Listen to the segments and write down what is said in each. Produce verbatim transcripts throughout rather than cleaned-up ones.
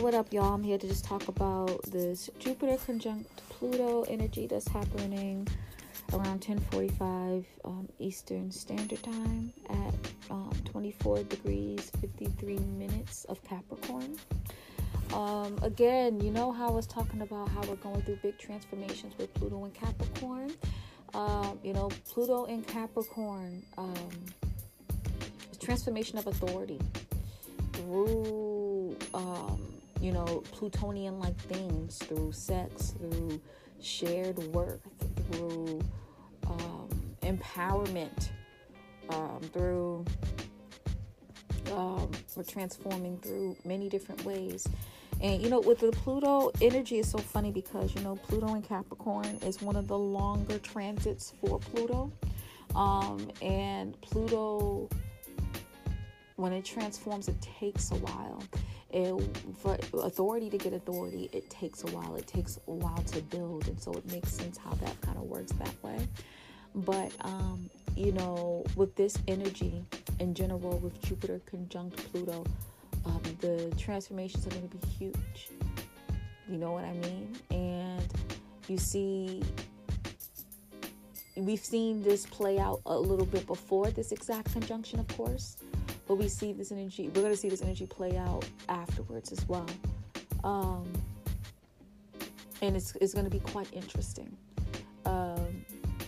what up, y'all? I'm here to just talk about this Jupiter conjunct Pluto energy that's happening around ten forty-five um, Eastern Standard Time at um, twenty-four degrees, fifty-three minutes of Capricorn. Um, again, you know how I was talking about how we're going through big transformations with Pluto and Capricorn. Um, you know, Pluto in Capricorn, um, transformation of authority through, um, you know, Plutonian-like things, through sex, through shared worth, through um, empowerment, um, through um, we're transforming through many different ways. And, you know, with the Pluto energy, is so funny because, you know, Pluto in Capricorn is one of the longer transits for Pluto. Um, and Pluto, when it transforms, it takes a while. It, for authority to get authority, it takes a while. It takes a while to build. And so it makes sense how that kind of works that way. But, um, you know, with this energy in general, with Jupiter conjunct Pluto, um, the transformations are going to be huge. You know what I mean? And you see, we've seen this play out a little bit before this exact conjunction, of course. But we see this energy, we're going to see this energy play out afterwards as well. Um, and it's, it's going to be quite interesting. Um,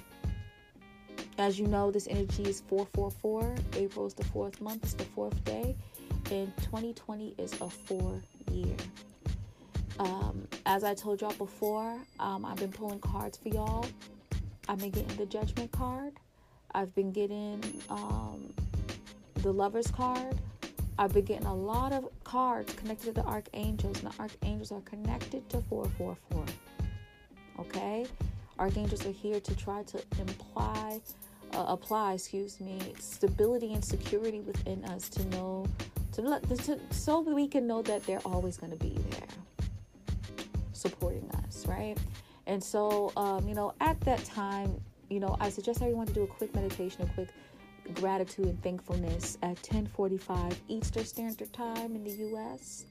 as you know, this energy is four four four. April is the fourth month. It's the fourth day. And twenty twenty is a four year. Um, as I told y'all before, um, I've been pulling cards for y'all. I've been getting the Judgment card. I've been getting um, the Lover's card. I've been getting a lot of cards connected to the Archangels. And the Archangels are connected to four four four. Okay? Archangels are here to try to imply, uh, apply, excuse me, stability and security within us to know, to, let, to so we can know that they're always going to be there, supporting us, right? And so, um, you know, at that time, you know, I suggest everyone to do a quick meditation, a quick gratitude and thankfulness at ten forty-five Eastern Standard Time in the U S.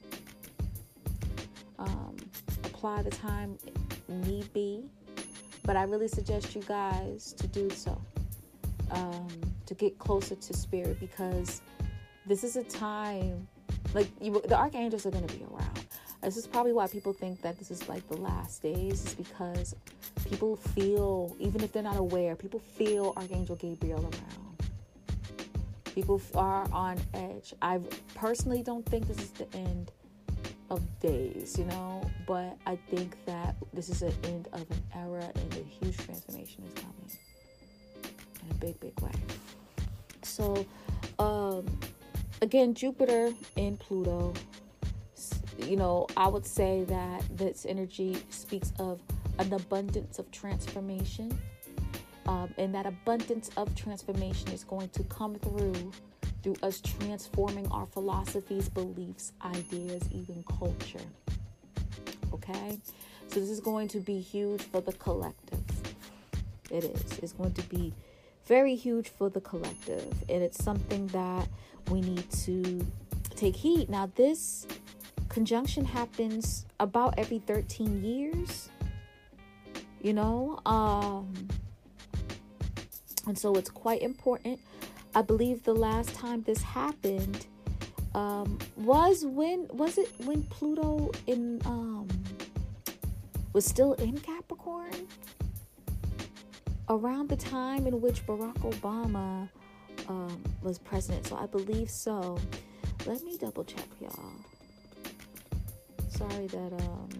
Um, apply the time need be, but I really suggest you guys to do so, um, to get closer to spirit, because this is a time, like, you, the Archangels are going to be around. This is probably why people think that this is like the last days, is because people feel, even if they're not aware, people feel Archangel Gabriel around. People are on edge. I personally don't think this is the end of days, you know, but I think that this is an end of an era, and a huge transformation is coming in a big, big way. So, um, again, Jupiter and Pluto, you know, I would say that this energy speaks of an abundance of transformation. Um, and that abundance of transformation is going to come through through us transforming our philosophies, beliefs, ideas, even culture. Okay? So this is going to be huge for the collective. It is. It's going to be very huge for the collective. And it's something that we need to take heed. Now, this conjunction happens about every thirteen years. You know? Um... And so it's quite important. I believe the last time this happened um, was when, was it when Pluto in um, was still in Capricorn? Around the time in which Barack Obama um, was president. So I believe so. Let me double check, y'all. Sorry that, um,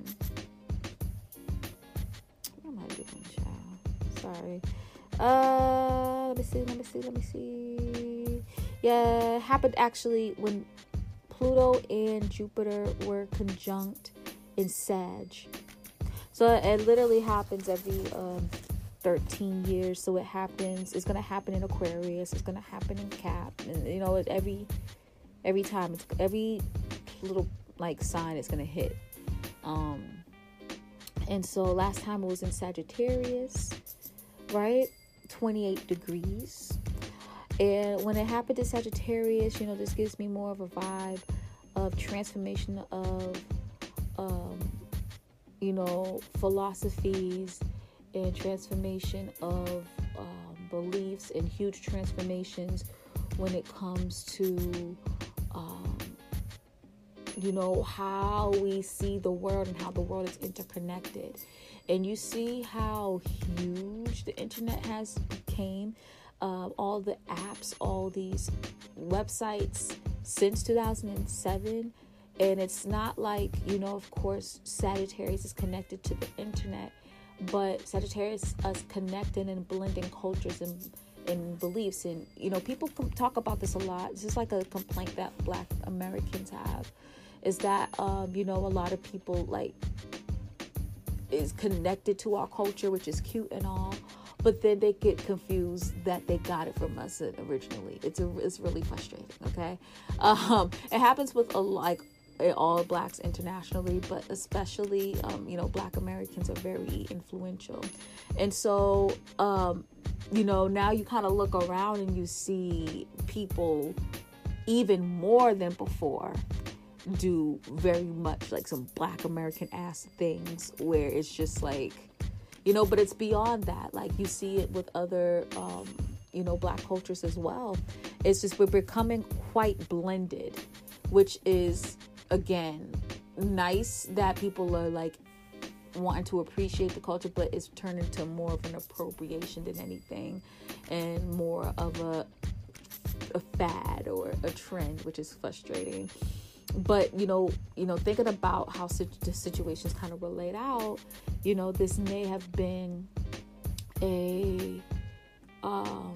what am I doing, child? Sorry. Uh, let me see, let me see, let me see. Yeah, it happened actually when Pluto and Jupiter were conjunct in Sag. So it literally happens every um, thirteen years. So it happens, it's going to happen in Aquarius. It's going to happen in Cap. And, you know, every, every time, it's every little, like, sign it's going to hit. Um, and so last time it was in Sagittarius, right? twenty-eight degrees. And when it happened to Sagittarius, you know, this gives me more of a vibe of transformation of um, you know, philosophies and transformation of um, beliefs and huge transformations when it comes to, um, you know, how we see the world and how the world is interconnected. And you see how huge the internet has become. Uh, all the apps, all these websites since two thousand seven. And it's not like, you know, of course, Sagittarius is connected to the internet, but Sagittarius is connecting and blending cultures and, and beliefs. And, you know, people talk about this a lot. This is like a complaint that Black Americans have, is that, um, you know, a lot of people, like, is connected to our culture, which is cute and all, but then they get confused that they got it from us originally. It's a, it's really frustrating. Okay, um, it happens with a like all Blacks internationally, but especially um, you know, Black Americans are very influential, and so um, you know, now you kind of look around and you see people even more than before do very much like some Black American ass things where it's just like, you know, but it's beyond that. Like, you see it with other, um, you know, Black cultures as well. It's just we're becoming quite blended, which is, again, nice that people are like wanting to appreciate the culture, but it's turned into more of an appropriation than anything, and more of a, a fad or a trend, which is frustrating. But, you know, you know, thinking about how the situations kind of were laid out, you know, this may have been a, um,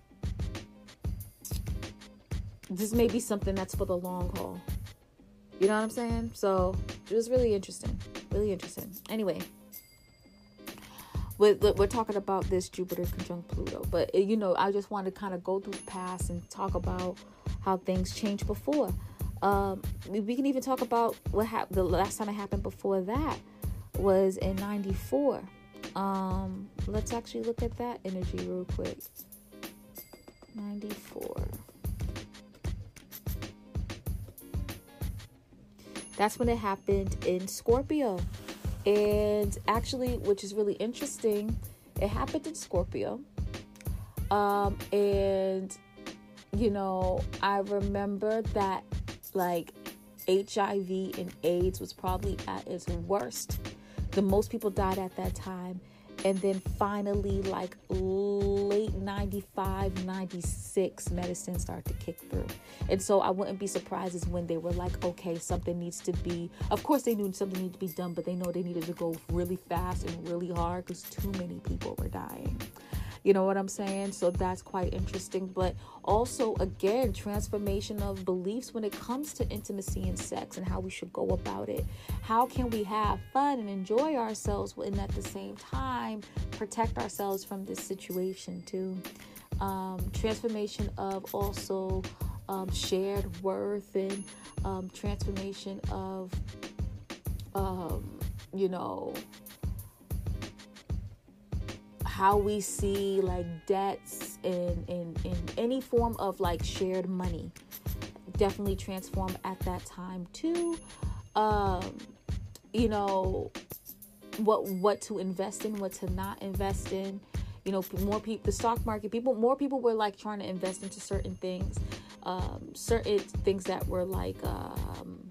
this may be something that's for the long haul. You know what I'm saying? So it was really interesting, really interesting. Anyway, we're, we're talking about this Jupiter conjunct Pluto, but, you know, I just want to kind of go through the past and talk about how things changed before. Um, we can even talk about what happened. The last time it happened before that was in ninety-four. Um, let's actually look at that energy real quick. ninety-four. That's when it happened in Scorpio. And actually, which is really interesting, it happened in Scorpio. Um, and, you know, I remember that, like, H I V and AIDS was probably at its worst. The most people died at that time. And then finally, like late ninety-five, ninety-six, medicine started to kick through. And so I wouldn't be surprised is when they were like, okay, something needs to be, of course they knew something needed to be done, but they know they needed to go really fast and really hard because too many people were dying. You know what I'm saying? So that's quite interesting. But also, again, transformation of beliefs when it comes to intimacy and sex and how we should go about it. How can we have fun and enjoy ourselves and at the same time protect ourselves from this situation too? Um, transformation of also um, shared worth and um, transformation of, um, you know, how we see like debts and in, in, in any form of like shared money definitely transformed at that time too. Um, you know, what what to invest in, what to not invest in. You know, more people, the stock market, people, more people were like trying to invest into certain things, um, certain things that were like um,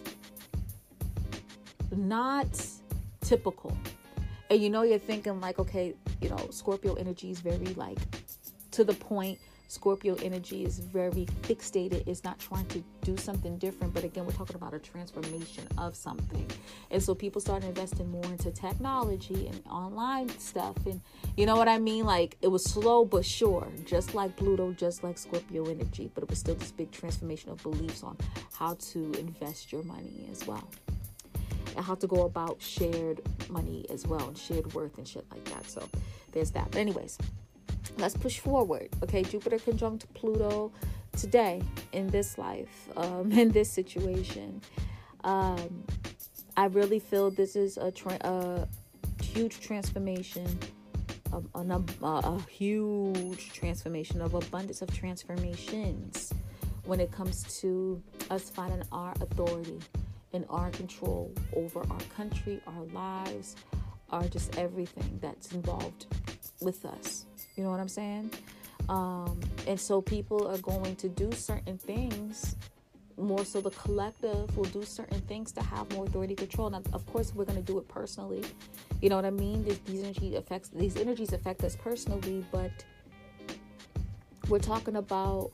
not typical. And you know, you're thinking like, okay, you know, Scorpio energy is very like to the point. Scorpio energy is very fixated. It's not trying to do something different. But again, we're talking about a transformation of something. And so people started investing more into technology and online stuff. And you know what I mean? Like, it was slow but sure, just like Pluto, just like Scorpio energy. But it was still this big transformation of beliefs on how to invest your money as well. And how to go about shared money as well, and shared worth and shit like that. So there's that. But anyways, let's push forward. Okay, Jupiter conjunct Pluto today in this life, um, in this situation. Um, I really feel this is a, tra- a huge transformation, um, a, a huge transformation of abundance of transformations when it comes to us finding our authority and our control over our country, our lives, our just everything that's involved with us. You know what I'm saying? Um, and so people are going to do certain things. More so the collective will do certain things to have more authority control. Now, of course, we're going to do it personally. You know what I mean? These, these energy affects these energies affect us personally, but we're talking about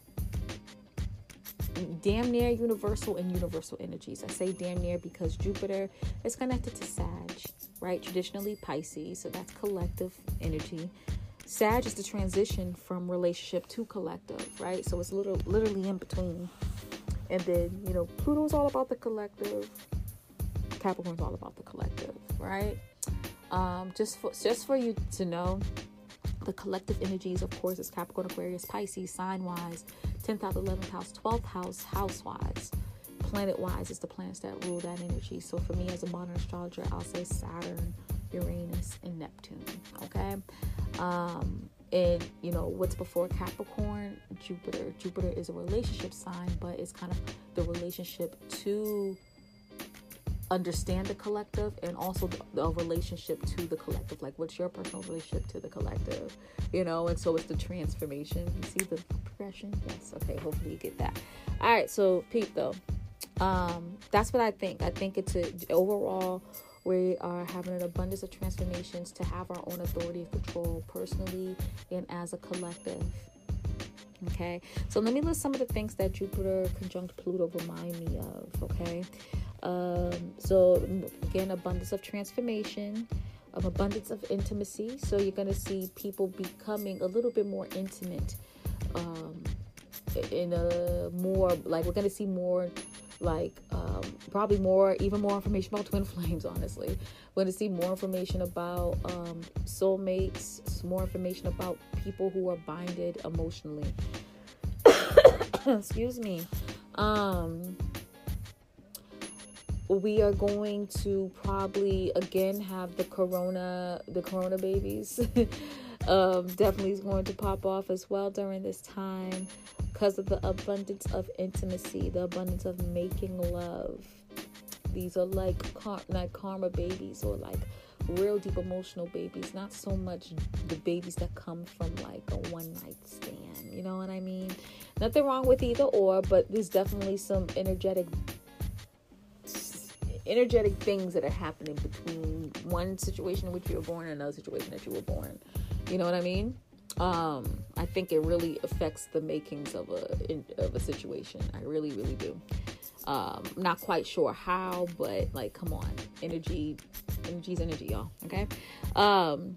damn near universal and universal energies. I say damn near because Jupiter is connected to Sag, right? Traditionally Pisces, so that's collective energy. Sag is the transition from relationship to collective, right? So it's little, literally in between. And then, you know, Pluto's all about the collective. Capricorn's all about the collective, right? Um, just for just for you to know, the collective energies, of course, is Capricorn, Aquarius, Pisces, sign-wise, tenth house, eleventh house, twelfth house, house-wise. Planet-wise is the planets that rule that energy. So for me, as a modern astrologer, I'll say Saturn, Uranus, and Neptune, okay? Um... And, you know, what's before Capricorn? Jupiter. Jupiter is a relationship sign, but it's kind of the relationship to understand the collective and also the, the relationship to the collective. Like, what's your personal relationship to the collective? You know, and so it's the transformation. You see the progression? Yes. Okay. Hopefully you get that. All right. So, Pete, though, um, that's what I think. I think it's a overall... We are having an abundance of transformations to have our own authority and control personally and as a collective. Okay, so let me list some of the things that Jupiter conjunct Pluto remind me of. Okay, um, so again, abundance of transformation, of abundance of intimacy. So you're going to see people becoming a little bit more intimate, um, in a more like we're going to see more. Like um, probably more, even more information about twin flames, honestly. We're going to see more information about um, soulmates, more information about people who are binded emotionally. Excuse me. Um, we are going to probably, again, have the corona, the corona babies. um, definitely is going to pop off as well during this time. Because of the abundance of intimacy, the abundance of making love. These are like, car- like karma babies or like real deep emotional babies. Not so much the babies that come from like a one night stand. You know what I mean? Nothing wrong with either or, but there's definitely some energetic energetic things that are happening between one situation in which you were born and another situation that you were born. You know what I mean? Um, I think it really affects the makings of a in, of a situation. I really, really do. Um, I'm not quite sure how, but like, come on, energy, energy's energy, y'all. Okay. Um,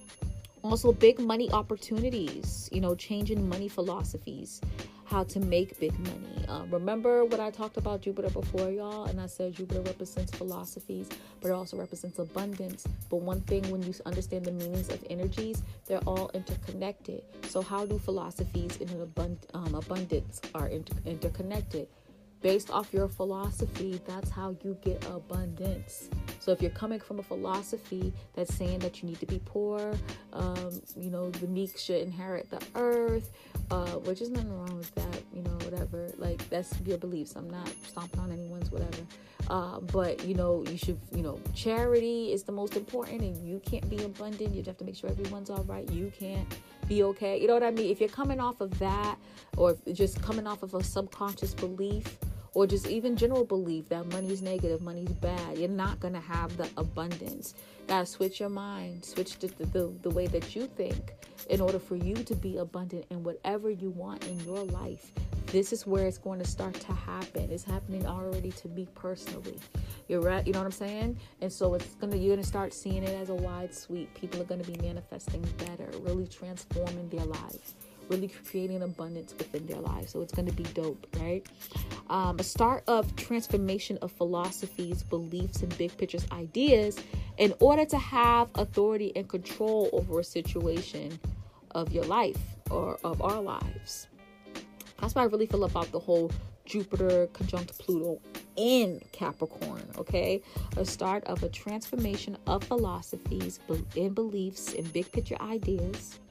also, big money opportunities. You know, changing money philosophies. How to make big money. Uh, remember what I talked about Jupiter before, y'all? And I said Jupiter represents philosophies, but it also represents abundance. But one thing, when you understand the meanings of energies, they're all interconnected. So how do philosophies in an abund- um, abundance are inter- interconnected? Based off your philosophy, that's how you get abundance. So if you're coming from a philosophy that's saying that you need to be poor, um, you know, the meek should inherit the earth, uh, which is nothing wrong with that, you know, whatever. Like, that's your beliefs. I'm not stomping on anyone's whatever. Uh, but, you know, you should, you know, charity is the most important, and you can't be abundant. You have to make sure everyone's all right. You can't be okay. You know what I mean? If you're coming off of that, or just coming off of a subconscious belief, or just even general belief that money's negative, money's bad, you're not going to have the abundance. You got to switch your mind, switch the, the, the way that you think in order for you to be abundant in whatever you want in your life. This is where it's going to start to happen. It's happening already to me personally. You're right. You know what I'm saying? And so it's going to, you're going to start seeing it as a wide sweep. People are going to be manifesting better, really transforming their lives, really creating abundance within their lives. So it's going to be dope, right? Um, a start of transformation of philosophies, beliefs, and big pictures ideas in order to have authority and control over a situation of your life or of our lives. That's what I really feel about the whole Jupiter conjunct Pluto in Capricorn, okay? A start of a transformation of philosophies and beliefs and big picture ideas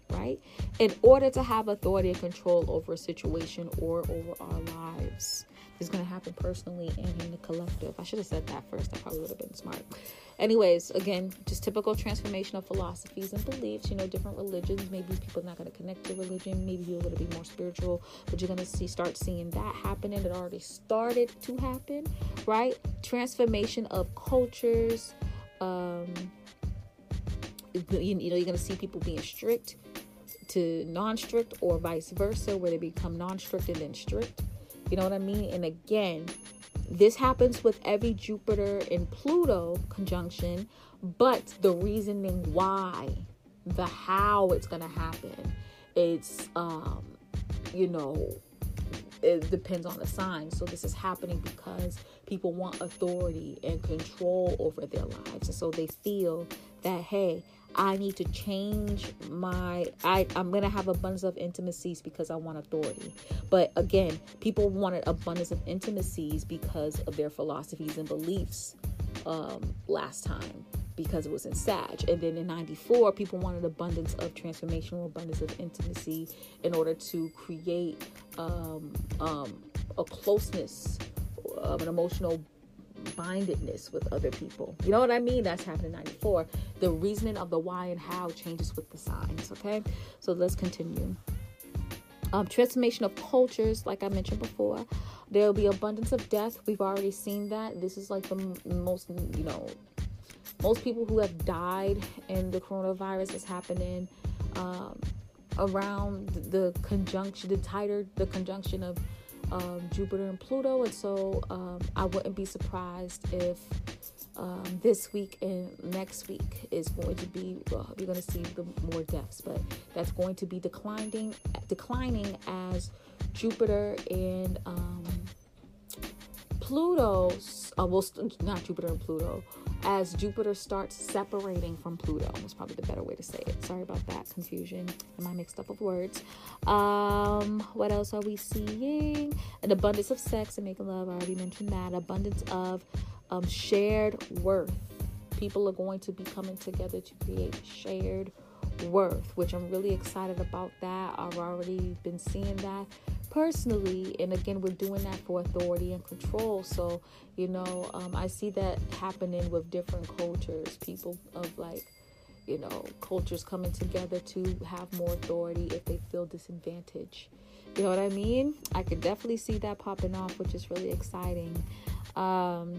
right? In order to have authority and control over a situation or over our lives. It's going to happen personally and in the collective. I should have said that first. I probably would have been smart. Anyways, again, just typical transformation of philosophies and beliefs. You know, different religions. Maybe people are not going to connect to religion. Maybe you're going to be more spiritual. But you're going to see, start seeing that happening. It already started to happen, right? Transformation of cultures. Um, you, you know, you're going to see people being strict to non-strict or vice versa, where they become non-strict and then strict. You know what I mean? And again, this happens with every Jupiter and Pluto conjunction, but the reasoning why, the how it's going to happen, it's, um, you know, it depends on the sign. So this is happening because people want authority and control over their lives. And so they feel that, hey, I need to change my, I, I'm going to have abundance of intimacies because I want authority. But again, people wanted abundance of intimacies because of their philosophies and beliefs um, last time, because it was in Sag. And then in ninety-four, people wanted abundance of transformational abundance of intimacy in order to create um, um, a closeness, um, an emotional bindedness with other people. You know what I mean? That's happening in ninety-four. The reasoning of the why and how changes with the signs. Okay, so let's continue. Um, transformation of cultures, like I mentioned before. There will be abundance of death. We've already seen that. This is like the m- most, you know, most people who have died in the coronavirus is happening um, around the conjunction, the tighter the conjunction of Um, Jupiter and Pluto. And so um, I wouldn't be surprised if um, this week and next week is going to be, well, you're going to see the more deaths, but that's going to be declining, declining as Jupiter and um, Pluto, uh, well, not Jupiter and Pluto, as Jupiter starts separating from Pluto. That's probably the better way to say it. Sorry about that confusion and my mixed up of words. Um, what else are we seeing? An abundance of sex and making love. I already mentioned that. Abundance of um, shared worth. People are going to be coming together to create shared worth, which I'm really excited about that. I've already been seeing that personally, and again, we're doing that for authority and control. So, you know, um, I see that happening with different cultures, people of like, you know, cultures coming together to have more authority if they feel disadvantaged. You know what I mean? I could definitely see that popping off, which is really exciting. Um,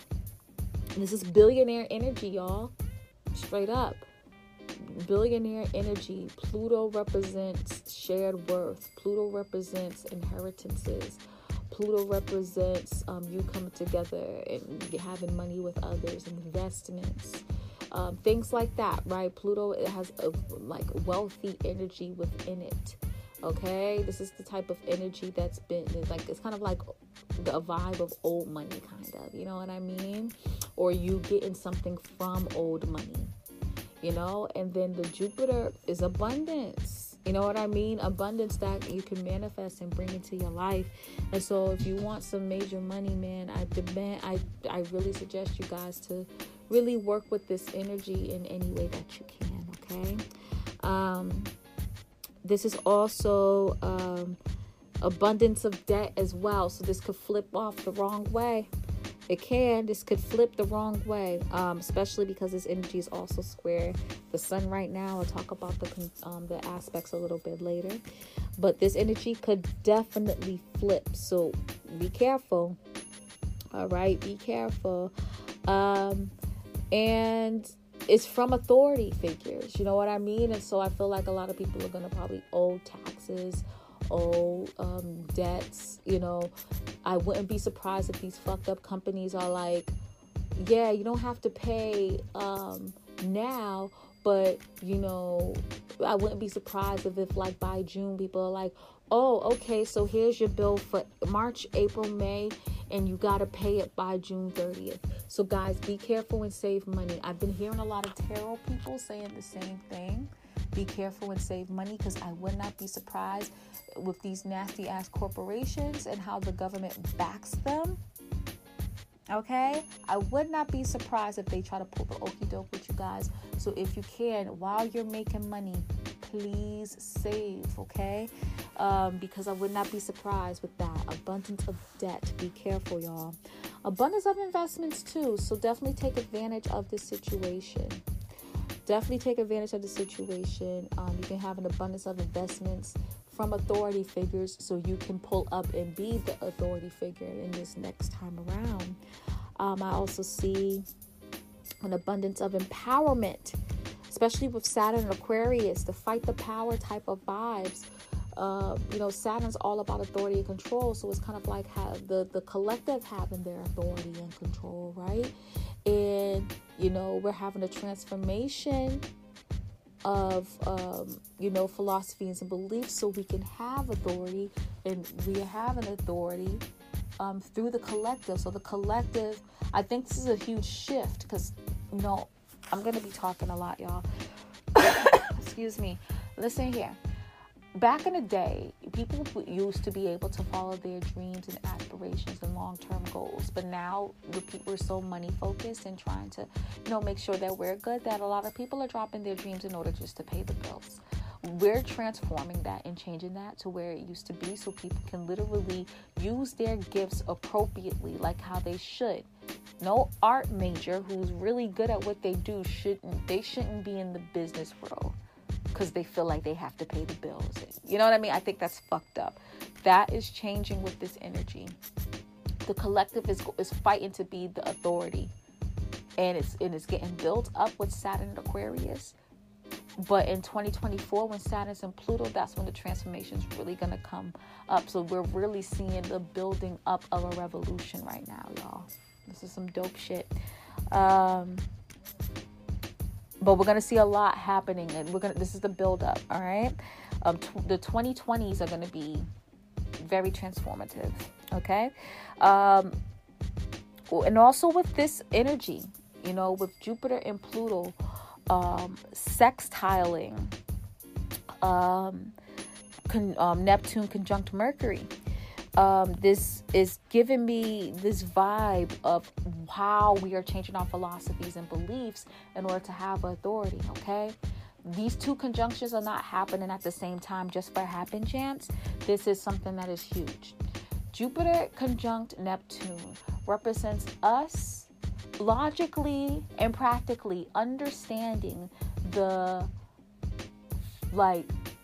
this is billionaire energy, y'all. Straight up. Billionaire energy. Pluto represents shared worth. Pluto represents inheritances. Pluto represents um, you coming together and having money with others, investments, um, things like that, right? Pluto, it has a like wealthy energy within it. Okay, this is the type of energy that's been like, it's kind of like the vibe of old money, kind of, you know what I mean? Or you getting something from old money. You know, and then the Jupiter is abundance. You know what I mean? Abundance that you can manifest and bring into your life. And so if you want some major money, man, I demand, I, I really suggest you guys to really work with this energy in any way that you can. Okay. Um, this is also um, abundance of debt as well. So this could flip off the wrong way. It can. This could flip the wrong way, um, especially because this energy is also square the sun right now. I'll talk about the um, the aspects a little bit later. But this energy could definitely flip. So be careful. All right? Be careful. Um, and it's from authority figures. You know what I mean? And so I feel like a lot of people are going to probably owe taxes, owe um, debts, you know. I wouldn't be surprised if these fucked up companies are like, yeah, you don't have to pay um, now, but, you know, I wouldn't be surprised if, if like by June, people are like, oh, okay, so here's your bill for March, April, May, and you got to pay it by June thirtieth. So guys, be careful and save money. I've been hearing a lot of tarot people saying the same thing. Be careful and save money, because I would not be surprised with these nasty ass corporations and how the government backs them. Okay? I would not be surprised if they try to pull the okie doke with you guys. So if you can, while you're making money, please save, okay? Um, because I would not be surprised with that. Abundance of debt. Be careful, y'all. Abundance of investments, too. So definitely take advantage of this situation. Definitely take advantage of the situation. Um, you can have an abundance of investments from authority figures so you can pull up and be the authority figure in this next time around. Um, I also see an abundance of empowerment, especially with Saturn and Aquarius, the fight the power type of vibes. Uh, you know, Saturn's all about authority and control. So it's kind of like have the, the collective having their authority and control, right? And, you know, we're having a transformation of, um, you know, philosophies and beliefs so we can have authority, and we have an authority um, through the collective. So the collective, I think this is a huge shift because, you know, I'm going to be talking a lot, y'all. Excuse me. Listen here. Back in the day, people used to be able to follow their dreams and aspirations and long-term goals. But now we're so money-focused and trying to, you know, make sure that we're good, that a lot of people are dropping their dreams in order just to pay the bills. We're transforming that and changing that to where it used to be so people can literally use their gifts appropriately, like how they should. No art major who's really good at what they do shouldn't, they shouldn't be in the business world because they feel like they have to pay the bills. You know what I mean? I think that's fucked up. That is changing with this energy. The collective is is fighting to be the authority, and it's and it's getting built up with Saturn and Aquarius. But in twenty twenty-four, when Saturn's in Pluto, that's when the transformation is really gonna come up. So we're really seeing the building up of a revolution right now, y'all. This is some dope shit. Um, But we're going to see a lot happening, and we're going to, this is the build up. All right. Um, t- the twenty twenties are going to be very transformative. Okay. Um, and also with this energy, you know, with Jupiter and Pluto, um, sextiling, um, con- um, Neptune conjunct Mercury. Um, this is giving me this vibe of how we are changing our philosophies and beliefs in order to have authority, okay? These two conjunctions are not happening at the same time just for happen chance. This is something that is huge. Jupiter conjunct Neptune represents us logically and practically understanding the, like,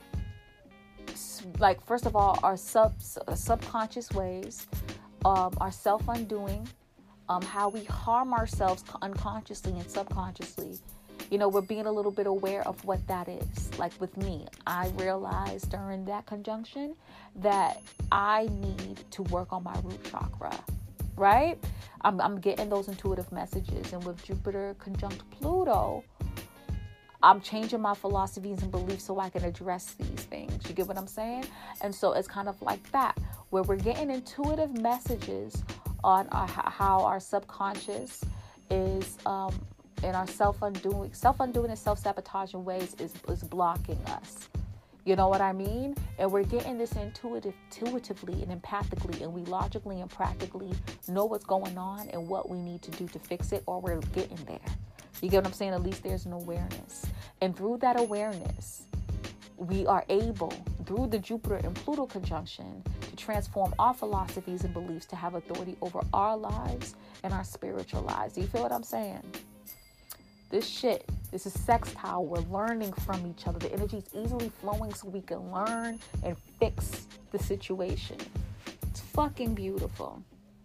like first of all, our sub subconscious ways, um, our self-undoing, um, how we harm ourselves unconsciously and subconsciously. You know, we're being a little bit aware of what that is. Like with me, I realized during that conjunction that I need to work on my root chakra, right? I'm, I'm getting those intuitive messages. And with Jupiter conjunct Pluto, I'm changing my philosophies and beliefs so I can address these things. You get what I'm saying? And so it's kind of like that, where we're getting intuitive messages on our, how our subconscious is, um, in our self-undoing, self-undoing and self-sabotaging ways is, is blocking us. You know what I mean? And we're getting this intuitive, intuitively and empathically, and we logically and practically know what's going on and what we need to do to fix it, or we're getting there. You get what I'm saying? At least there's an awareness. And through that awareness, we are able, through the Jupiter and Pluto conjunction, to transform our philosophies and beliefs to have authority over our lives and our spiritual lives. Do you feel what I'm saying? This shit, this is sextile. We're learning from each other. The energy is easily flowing so we can learn and fix the situation. It's fucking beautiful.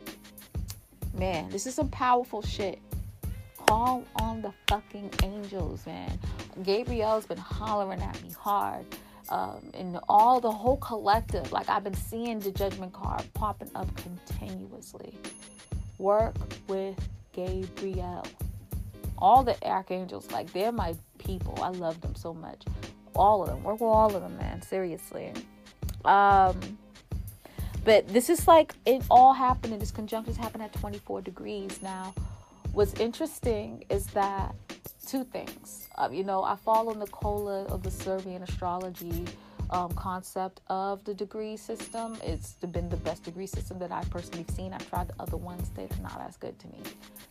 Man, this is some powerful shit. Call on the fucking angels, man. Gabrielle's been hollering at me hard. Um, and all the whole collective, like I've been seeing the judgment card popping up continuously. Work with Gabrielle. All the archangels, like they're my people. I love them so much. All of them. Work with all of them, man. Seriously. Um, but this is like, it all happened, and this conjunction happened at twenty-four degrees now. What's interesting is that two things. Uh, you know, I follow Nicola of the Serbian astrology um, concept of the degree system. It's been the best degree system that I've personally seen. I've tried the other ones. They're not as good to me.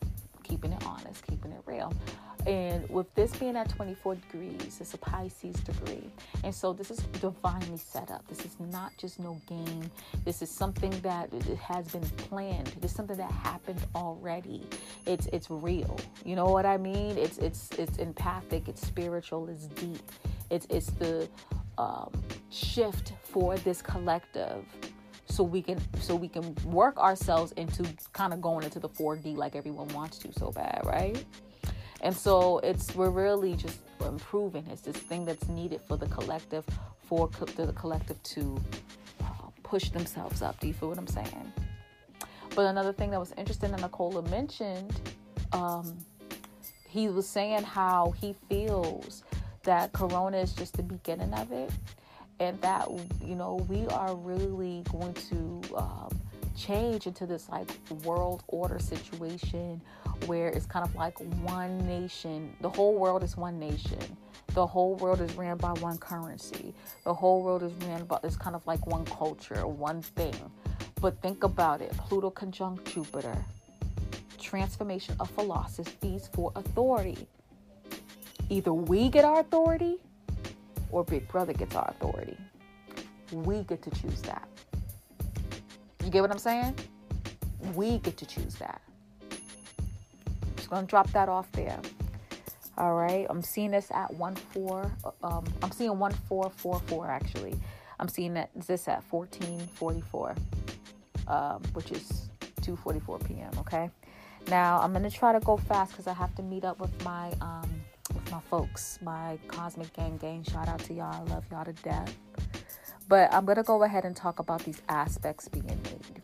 keeping it honest, keeping it real. And with this being at twenty-four degrees, it's a Pisces degree. And so this is divinely set up. This is not just no game. This is something that has been planned. This is something that happened already. It's it's real. You know what I mean? It's it's it's empathic. It's spiritual. It's deep. It's it's the um, shift for this collective. So we can so we can work ourselves into kind of going into the four D like everyone wants to so bad, right? And so it's we're really just improving. It's this thing that's needed for the collective, for co- the collective to uh, push themselves up. Do you feel what I'm saying? But another thing that was interesting that Nicola mentioned, um, he was saying how he feels that Corona is just the beginning of it. And that, you know, we are really going to um, change into this like world order situation where it's kind of like one nation. The whole world is one nation. The whole world is ran by one currency. The whole world is ran by, it's kind of like one culture, one thing. But think about it. Pluto conjunct Jupiter. Transformation of philosophies for authority. Either we get our authority or Big Brother gets our authority. We get to choose that. You get what I'm saying? We get to choose that. I'm just going to drop that off there. All right. I'm seeing this at one four. Um, I'm seeing one four four four actually. I'm seeing that this at fourteen forty-four, um, which is two forty-four p.m. Okay. Now I'm going to try to go fast because I have to meet up with my um, with my folks, my Cosmic Gang Gang. Shout out to y'all. I love y'all to death. But I'm going to go ahead and talk about these aspects being made.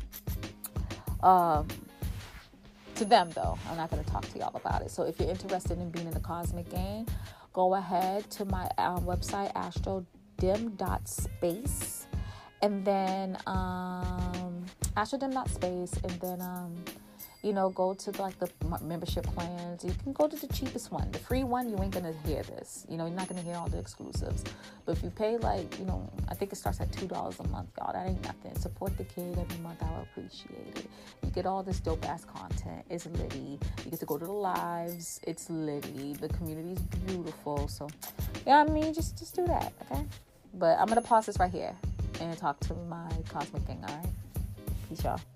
Um, to them, though. I'm not going to talk to y'all about it. So if you're interested in being in the Cosmic Gang, go ahead to my um, website, astrodim dot space. And then um, astrodim dot space. And then... Um, You know, go to like the membership plans. You can go to the cheapest one. The free one, you ain't going to hear this. You know, you're not going to hear all the exclusives. But if you pay like, you know, I think it starts at two dollars a month, y'all. That ain't nothing. Support the kid every month. I would appreciate it. You get all this dope ass content. It's litty. You get to go to the lives. It's litty. The community's beautiful. So, yeah, I mean, just, just do that, okay? But I'm going to pause this right here and talk to my Cosmic Gang, all right? Peace, y'all.